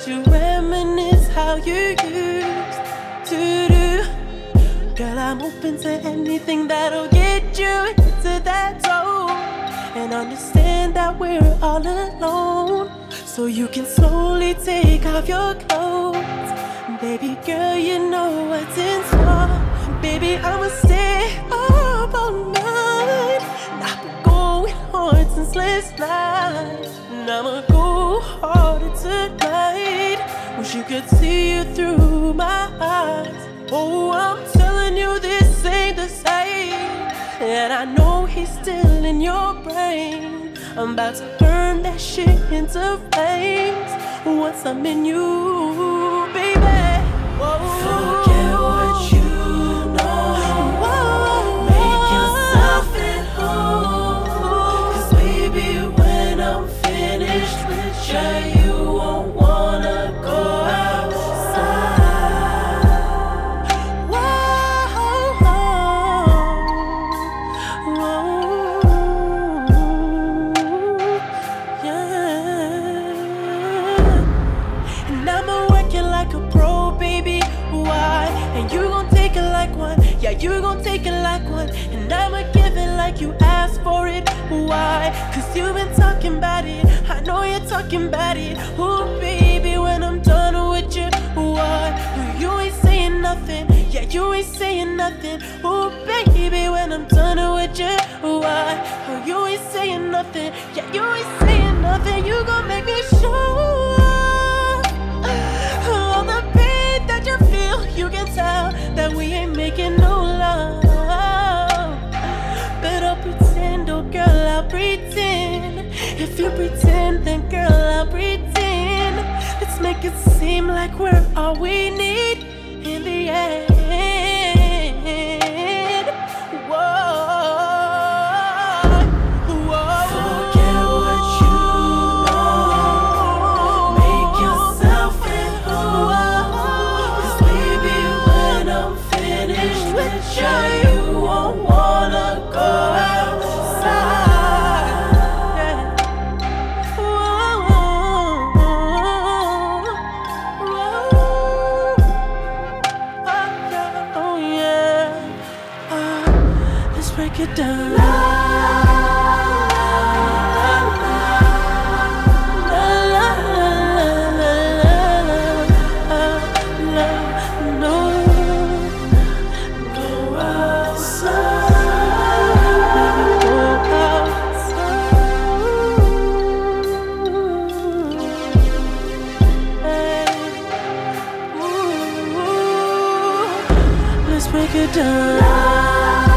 let you reminisce how you used to do. Girl, I'm open to anything that'll get you into that zone. And understand that we're all alone, so you can slowly take off your clothes. Baby girl, you know what's in store. Baby, I'ma stay up all night. I've been going hard since last night, and I'ma go harder tonight. Wish you could see you through my eyes. Oh, I'm telling you, this ain't the same. And I know he's still in your brain. I'm about to burn that shit into flames once I'm in you, baby. Whoa. Forget what you know. Whoa. Make yourself at home. 'Cause baby, when I'm finished with you, you won't wanna go outside. Whoa. Yeah. And I'ma work you like a pro, baby. Why? And you gon' take it like one. Yeah, you gon' take it like one. And I'ma give it like you asked for it. Why? 'Cause you've been talking about it. I know you're talking about it. Ooh, baby, when I'm done with you, why? You ain't saying nothing. Yeah, you ain't saying nothing. Ooh, baby, when I'm done with you, why? You ain't saying nothing. Yeah, you ain't saying nothing. You gon' make me sure. All the pain that you feel, you can tell that we ain't making no love. Better pretend, oh girl, I'll pretend. If you pretend, then girl, I'll pretend. Let's make it seem like we're all we need in the end. Whoa. Forget what you know. Make yourself at home. 'Cause baby, when I'm finished with you, you won't wanna go outside. Oh yeah. Let's break it down. Let's break it down.